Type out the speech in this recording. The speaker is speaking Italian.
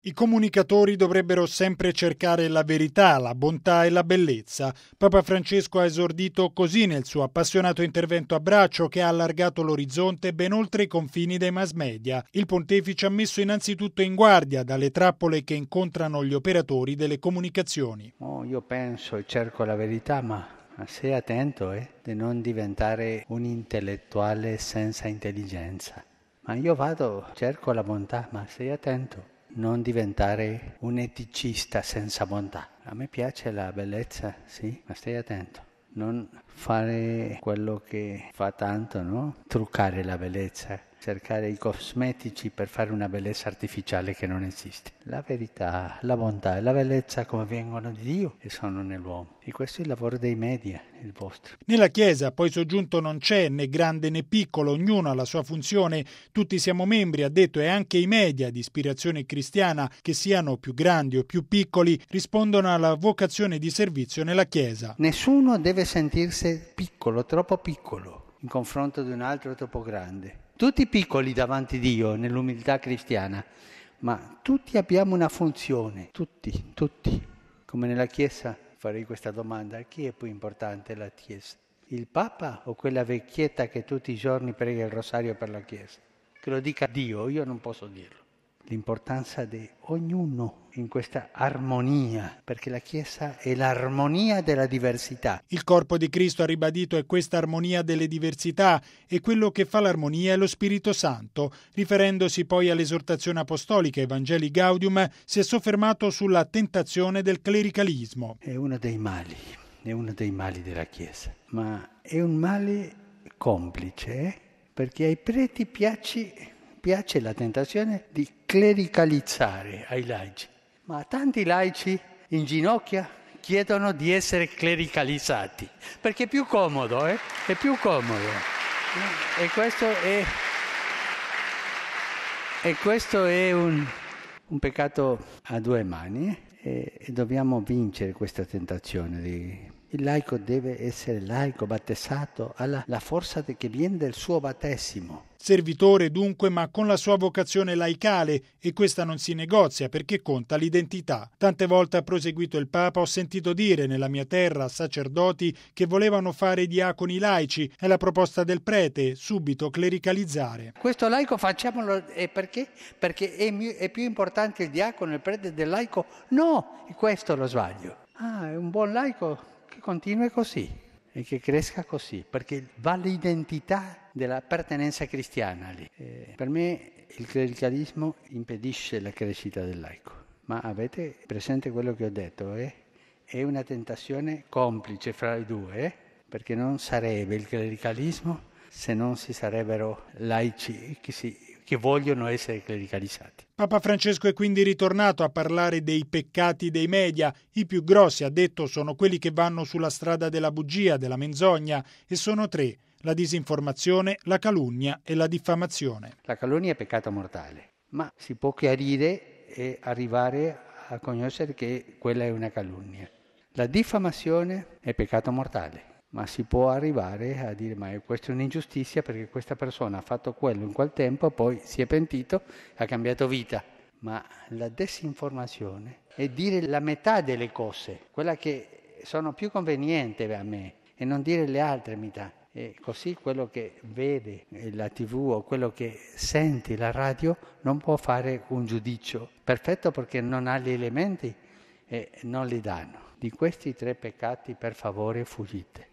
I comunicatori dovrebbero sempre cercare la verità, la bontà e la bellezza. Papa Francesco ha esordito così nel suo appassionato intervento a braccio che ha allargato l'orizzonte ben oltre i confini dei mass media. Il pontefice ha messo innanzitutto in guardia dalle trappole che incontrano gli operatori delle comunicazioni. Io penso e cerco la verità, ma stai attento di non diventare un intellettuale senza intelligenza. Ma io cerco la bontà, ma stai attento. Non diventare un eticista senza bontà. A me piace la bellezza, sì, ma stai attento. Non fare quello che fa tanto, no? Truccare la bellezza, cercare i cosmetici per fare una bellezza artificiale che non esiste. La verità, la bontà e la bellezza come vengono di Dio e sono nell'uomo. E questo è il lavoro dei media, il vostro. Nella Chiesa poi soggiunto non c'è né grande né piccolo, ognuno ha la sua funzione, tutti siamo membri, ha detto, e anche i media di ispirazione cristiana, che siano più grandi o più piccoli, rispondono alla vocazione di servizio nella Chiesa. Nessuno deve sentirsi piccolo, troppo piccolo, in confronto di un altro troppo grande. Tutti piccoli davanti a Dio, nell'umiltà cristiana, ma tutti abbiamo una funzione, tutti. Come nella Chiesa farei questa domanda: chi è più importante la Chiesa? Il Papa o quella vecchietta che tutti i giorni prega il rosario per la Chiesa? Che lo dica Dio, io non posso dirlo. L'importanza di ognuno in questa armonia, perché la Chiesa è l'armonia della diversità. Il corpo di Cristo, ha ribadito, è questa armonia delle diversità e quello che fa l'armonia è lo Spirito Santo. Riferendosi poi all'esortazione apostolica Evangelii Gaudium, si è soffermato sulla tentazione del clericalismo. È uno dei mali della Chiesa, ma è un male complice, perché ai preti piace la tentazione di clericalizzare ai laici, ma tanti laici in ginocchia chiedono di essere clericalizzati, perché è più comodo, è più comodo. E questo è un peccato a due mani, e dobbiamo vincere questa tentazione. Il laico deve essere laico, battezzato, alla la forza che viene del suo battesimo. Servitore dunque, ma con la sua vocazione laicale, e questa non si negozia perché conta l'identità. Tante volte, ha proseguito il Papa, ho sentito dire nella mia terra sacerdoti che volevano fare i diaconi laici. È la proposta del prete, subito clericalizzare. Questo laico facciamolo perché? Perché è più importante il diacono, il prete del laico? No, questo è lo sbaglio. È un buon laico che continui così e che cresca così, perché va l'identità della pertenenza cristiana lì. Per me il clericalismo impedisce la crescita del laico, ma avete presente quello che ho detto? È una tentazione complice fra i due, perché non sarebbe il clericalismo se non ci sarebbero laici che vogliono essere clericalizzati. Papa Francesco è quindi ritornato a parlare dei peccati dei media. I più grossi, ha detto, sono quelli che vanno sulla strada della bugia, della menzogna, e sono tre: la disinformazione, la calunnia e la diffamazione. La calunnia è peccato mortale, ma si può chiarire e arrivare a conoscere che quella è una calunnia. La diffamazione è peccato mortale, ma si può arrivare a dire: ma questa è un'ingiustizia perché questa persona ha fatto quello in quel tempo, poi si è pentito, ha cambiato vita. Ma la disinformazione è dire la metà delle cose, quella che sono più convenienti a me, e non dire le altre metà. E così quello che vede la TV o quello che sente la radio non può fare un giudizio perfetto, perché non ha gli elementi e non li danno. Di questi tre peccati, per favore, fuggite.